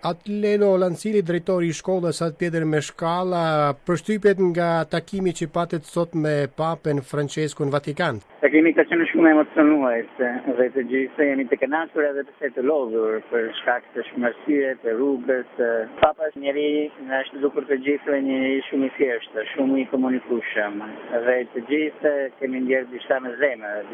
Atlelo Lancili, drejtori i shkollës atë Pjetër Meshkalla, përshtypjet nga takimi që patet sot me Papen Francesku në Vatikan. Takimi ka qenë shumë emocionues dhe të gjithë jemi të kënaqur edhe pse të lodhur për shkak të shmërsyeve, të rrugës. Papa është njeri që është dukur të gjithëve një shumë i thjeshtë, shumë i komunikueshëm dhe të gjithë kemi ndjerë diçka me zemër,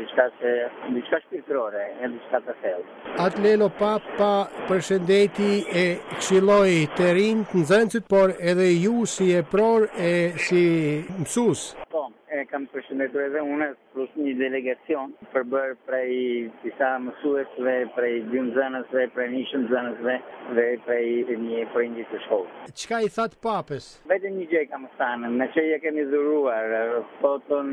diçka shpirtërore, diçka të thellë. Atlelo Papa përshëndeti e këshilloi të rinjt nxënësit, por edhe ju si e pror e si mësues. Kam përshëndetur edhe unë plus një delegacion përbërë prej disa mësuesve, prej dy nxënësve, prej një nxënësve dhe prej një prindit të shkollës. Çka i thatë Papës? Vetëm një gjë kam thënë, me që ja kemi dhuruar foton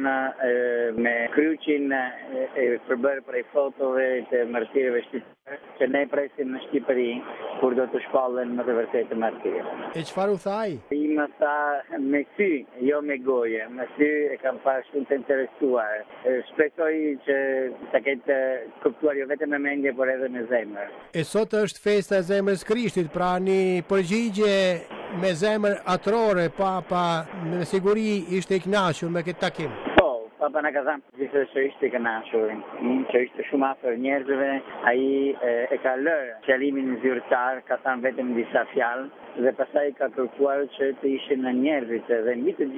me kryqin e përbërë prej fotove të martirëve shqiptare, që ne presim në Shqipëri kur do të shpallen më të vërtetë të martirë. E çfarë u tha ai? I më tha me sy, jo me goje, me sy e kam parë shumë të interesuar. Shpresoj që ta ketë kuptuar jo vetëm me mendje, por edhe me zemër. E sot është festa e zemrës Krishtit, pra një përgjigje me zemër atrore. Papa me siguri ishte i kënaqur me këtë takim. Papa na ka thënë gjithë që ishte i kënaqur, që ishte shumë afër njerëzve, ai e ka lërë qëllimin zyrtar, ka thënë vetëm disa fjalë dhe pastaj ka kërkuar që të ishin në njerëzit dhe mbi të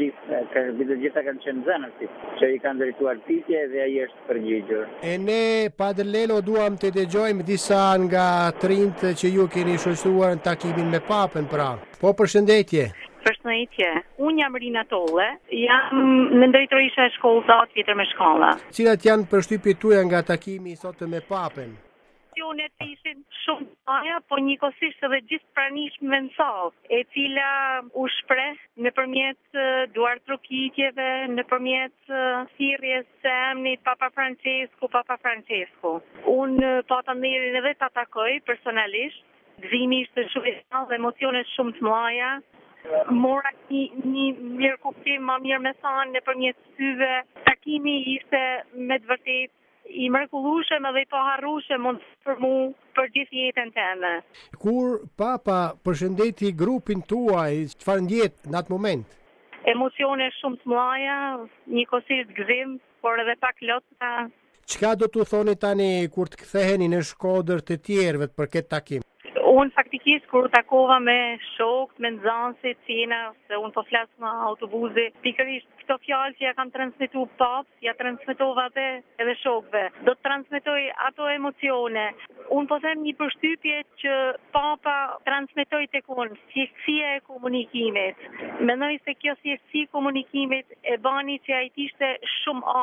gjitha kanë qenë nxënësit, që i kanë drejtuar pyetje dhe ai është përgjigjur. E ne Padre Lelo duam të dëgjojmë disa nga trinjtë që ju keni shoqëruar në takimin me Papën, pra. Po, përshëndetje. Përshëndetje. Unë jam Rina Tolle, jam në drejtorisha e shkollës atë Pjetër Meshkalla. Cilat janë përshtypjet tuaja nga takimi sot me Papën? Emocionet ishin shumë aja, po njëkohësisht edhe gjithë pranishmëve në sallë, e cila u shpreh nëpërmjet duartrokitjeve, nëpërmjet thirrjes së emrit Papa Francesku. Unë pata nderin edhe ta takoj personalisht. Gëzimi ishte shumë i thellë, emocionet shumë të mëdha. Mora një mirë kuptim, më mirë me thanë nëpërmjet syve. Takimi ishte me të vërtetë i mrekullueshëm edhe i paharrueshëm për mua për gjithë jetën time. Kur Papa përshëndeti grupin tuaj, çfarë ndjet në atë moment? Emocione shumë të mëdha, njëkohësisht gëzim, por edhe pak lotëta. Çka do t'u thoni tani kur të ktheheni në Shkodër të tjerëve për këtë takim? Unë faktikisht kur takova me shokët, me nxënësit, se unë po flas në autobusi, pikërisht këto fjalë që ja kam transmetuar Papës, ja transmetova edhe shokëve. Do të transmetoj ato emocione. Unë po them një përshtypje që Papa transmetoi tek unë, thjeshtia e komunikimit. Mendoj se kjo thjeshtësi e komunikimit e bani që ai ishte shumë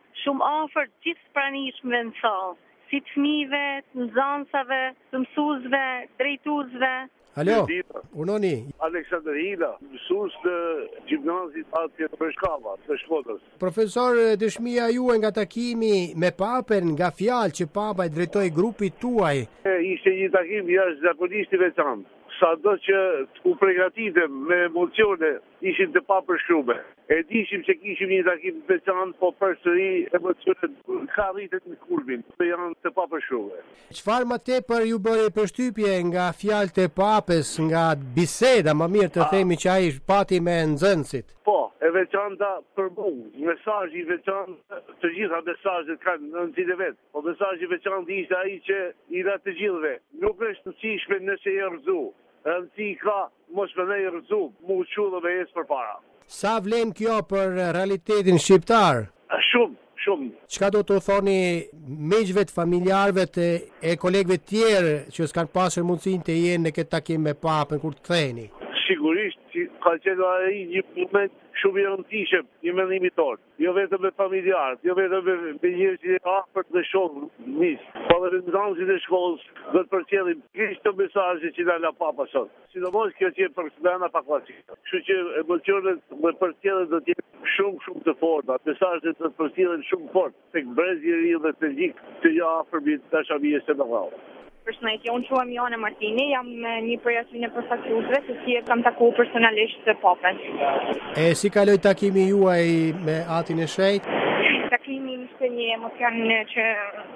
afër gjithë pranishmëve në sallë. Si të fëmijëve, të nxënësave, të mësuesve, drejtuesve. Alo, unoni. Aleksandr Hila, mësues të gjimnazit atë Pjetër Meshkalla, të Shkodrës. Profesor, dëshmia juaj nga takimi me Papën, nga fjalë që Papa i drejtoi grupit tuaj. Ishte një takim jashtëzakonisht i veçantë. Sado që u përgatitëm me emocione ishin të papërshkrume. E dishim që kishim një takim të veçantë, po përsëri emocionet ka rritet në kulmin, të janë të papërshkrume. Çfarë më tepër ju bëri përshtypje nga fjalët e Papës, nga biseda, më mirë të themi që ai pati me nxënësit? Po, e veçanta për mua. Mesazhi i veçantë, të gjitha mesazhet kanë rëndësinë e vet. Po mesazhi i veçantë ishte ai që i dha të gjithëve. Nuk është rëndësishme nëse e rrezu. Rëndësi ka mos me ne i rrezu, mu qullë dhe jesë për para. Sa vlen kjo për realitetin shqiptar? Shumë. Çka do të thoni miqve të familjarëve e kolegëve tjerë që s'kan pasur mundësinë të jenë në këtë takim me Papën kur të ktheheni? Sigurisht, ka qenë ai një moment shumë i rëndësishëm i mendimit tonë. Jo vetëm me familjarët, jo vetëm me njerëzit e afërt dhe shokët nis. Po edhe nxënësit e shkollës do të përcjellim këto mesazhe që na la Papa sot. Sidomos kjo që për smena pa klasike. Kështu që emocionet më përcjellen do të jenë shumë të forta. Mesazhet do të përcjellen shumë fort tek brezi i ri dhe të gjithë të afërmit dashamirë së mëdha. Përshëndetje, unë quhem Joana Martini, jam një prej atyre përfaqësuesve të cilët kam takuar personalisht të Papën. E si kaloi takimi juaj me Atin e Shenjtë? Takimi ishte një emocion që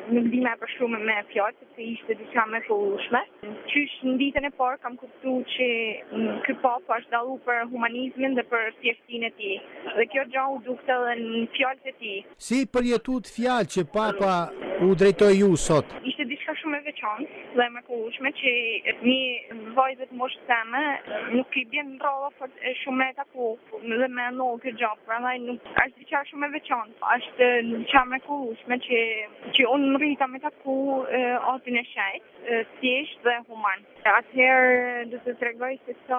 nuk di me përshkrume me fjalë, sepse ishte diçka me qullueshme. Qysh në ditën e parë kam kuptuar që ky papa është dallu për humanizmin dhe për thjeshtësinë e tij. Dhe kjo gjë u dukte edhe në fjalët e tij. Si përjetut fjalë që papa u drejtoi ju sot? Ishte diçka shumë e veçantë dhe me qullueshme që një vajzë të moshës time nuk i bën rrolla shumë me taku dhe me ndonjë këtë gjë, prandaj nuk është diçka shumë e veçantë. Është diçka me qullueshme që unë rrita me taku atin e shajt, thjesht dhe human. Atëherë do të tregoj se sa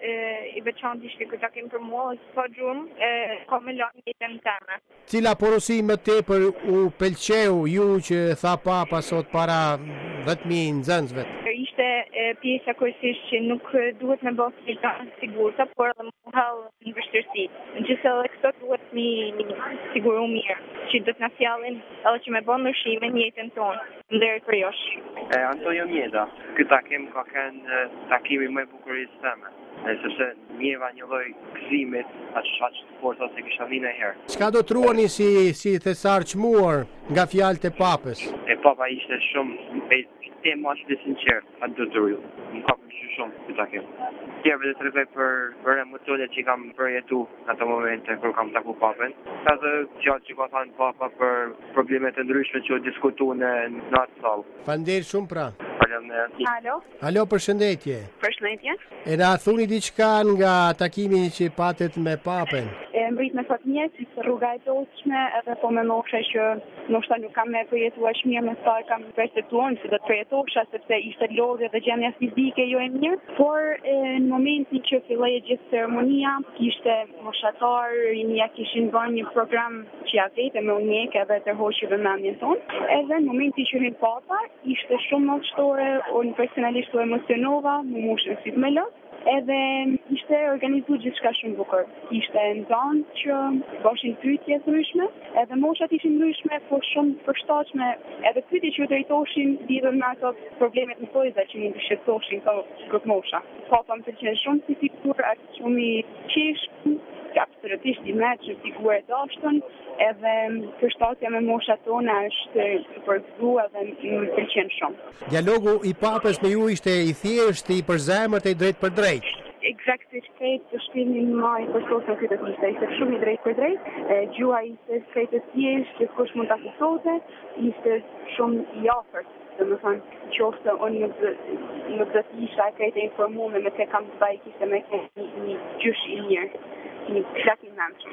i veçantë ishte këtë takim për mua, sa gjumë ka me lanë jetën teme. Cila porosi më tepër u pëlqeu ju që tha papa sot para 10.000 nxënësve? Ishte pjesa kryesisht që nuk duhet me bërë filtrat sigurta, por edhe më hall në vështirësi. Gjithsesi edhe këto duhet mi siguru mirë, që do të na sjallin edhe që me bën ndryshime në jetën tonë, ndër për josh. Antonio Mjeda, ky takim ka qenë takimi më i bukur i teme. Sepse njeva një lloj gëzimit atë shaq të fortë se kisha vënë një herë. Çka do truani si thesar çmuar nga fjalët e papës? Papa ishte shumë temat dhe sinqert, atë do të rrugë. Më ka pëlqyer shumë këtë takim. Tjerëve dhe të tregoj për emocionet që kam përjetu në ato momente kur kam taku papën. Ka dhe gjatë që ka thënë papa për problemet e ndryshme që u diskutu në atë sallë. Faleminderit shumë pra. Alo? Alo, përshëndetje. Përshëndetje. E na thuni diçka nga takimi që patet me papën? Mbrit me fat mirë, si rruga e dostshme, edhe po me moshe që ndoshta nuk kam me përjetuar mirë me sa kam përjetuar, si do të përjetosha sepse ishte lodhje dhe gjendja fizike jo e mirë, por në momentin që filloi gjithë ceremonia, ishte moshatar, rinia kishin bërë një program që ja vete me unjek edhe të hoqë vëmendjen tonë, edhe në momentin që hyn papa, ishte shumë moshtore, unë personalisht u emocionova, më moshën si të me lë. Edhe ishte organizuar gjithçka shumë bukur. Ishte ndan që bëshin pyetje të ndryshme, edhe moshat ishin ndryshme, por shumë përshtatshme. Edhe pyetjet që u drejtoheshin lidhur me ato problemet në tojza që mund të shqetësoshin këto mosha. Papa më pëlqen shumë si figurë, është shumë i qeshëm, absolutisht i mëshëm, figurë e dashtën, edhe përshtatja me moshat tona është super gëzuar dhe më pëlqen shumë. Dialogu i papës me ju ishte i thjeshtë, i përzemërt e i drejt për drejt. Eksaktësisht të shpinin më i përsosën këtë ishte shumë i drejt për drejt, gjua ishte shkrejt e thjesht, që kush mund të kuptonte, ishte shumë i afërt. Dhe më thënë, qoftë unë nuk do të isha krejt e informume me të kam të baj kishte me një gjysh i mirë, një plak i nëmshëm.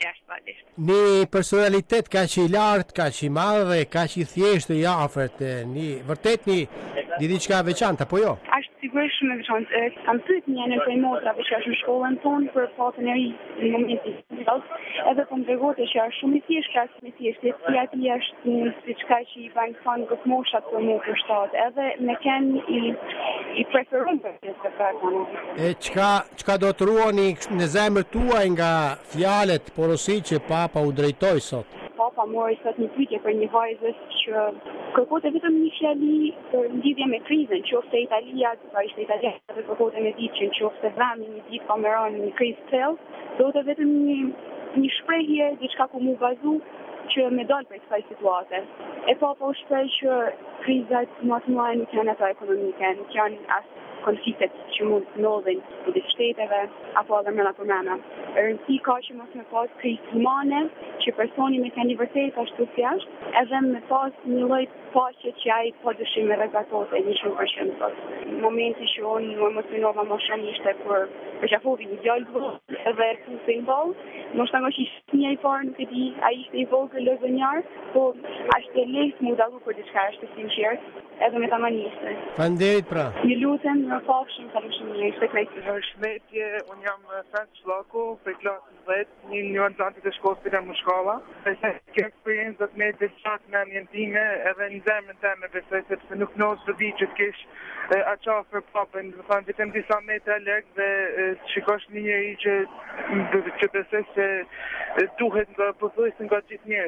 Një personalitet ka që i lartë, ka që i madhe, ka që i thjeshtë, i afërt, vërtet një diçka veçantë, apo jo? Është sigurisht shumë e veçantë. Kam pyet një në prej motrave që është në shkollën tonë për papën e ri në momentin e sot, edhe po më tregonte që është shumë i thjeshtë, shumë i thjeshtë, si aty është diçka që i bën fan gjithë moshat për mua për shtat, edhe me kanë i preferuar për këtë person. E çka do të ruani në zemrën tuaj nga fjalët porosi që papa u drejtoi sot? Papa mori sot një pyetje për një vajzë që kërkonte vetëm një fjali për lidhje me krizën, qoftë Italia, ishte Italia, dhe kërkonte me ditë që qoftë vendi një ditë ka më rënë një krizë të tillë, do të vetëm një shprehje, diçka ku mu bazu që me dalë për kësaj situate. E papa u shpreh që krizat më të mëdha nuk janë ato ekonomike, nuk janë as konfliktet që mund të ndodhin në shteteve apo edhe brenda përmena. Rëndësi ka që mos me pas krizë humane, që personi me kanë vërtet ashtu si është, edhe me pas një lloj paqe që ai po dyshim me rezultate 100% sot. Në momentin që unë më emocionova më shumë ishte për qafovi një djalë edhe fusin ball, mos ta ngosh një i parë nuk e di, ai ishte i vogël lëzënjar, po është lehtë mu dallu për diçka është sinqert, edhe me ta maniste. Faleminderit pra. Ju lutem, më pafshim kalëshimi ishte krejtë. Përshëndetje, unë jam Franc Shlaku, për klasën 10, një anëzantit e shkollës për në shkolla. Ke eksperiencë dhe të me të qatë në amjentime edhe në zemën të me besoj, sepse nuk nësë të di që t'kesh aqa për papën, dhe thënë vitëm disa metra lek dhe shikosh një njëri që besoj se duhet nga pëthurisë nga gjithë njerëzit.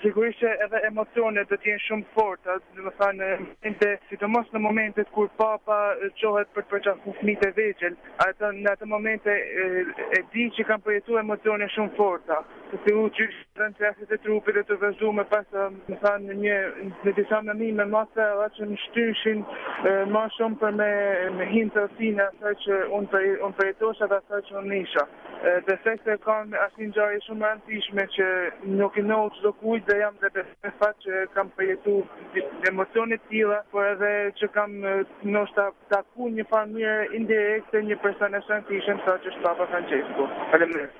Sigurisht që edhe emocionet do t'jenë shumë forta, do të thënë, sidomos në momentet kur papa qohet për të përqafur fëmijët e vegjël, në atë momente e di që kanë përjetuar emocione shumë forta. Se u gjysh rëndësit e trupit e të vazhdu me pas, më thanë, në disa mënime masa që më shtyshin ma shumë për me hinë të fina asaj që unë përjetosha dhe asaj që unë nisha. Besoj se kam asnjë ngjarje shumë e rëndësishme që nuk i njoh çdo kujt dhe jam dhe besoj fat që kam përjetuar emocione të tilla, por edhe që kam ndoshta taku një farë mënyrë indirekte një person e shëntishëm sa që është Papa Francesco. Faleminderit.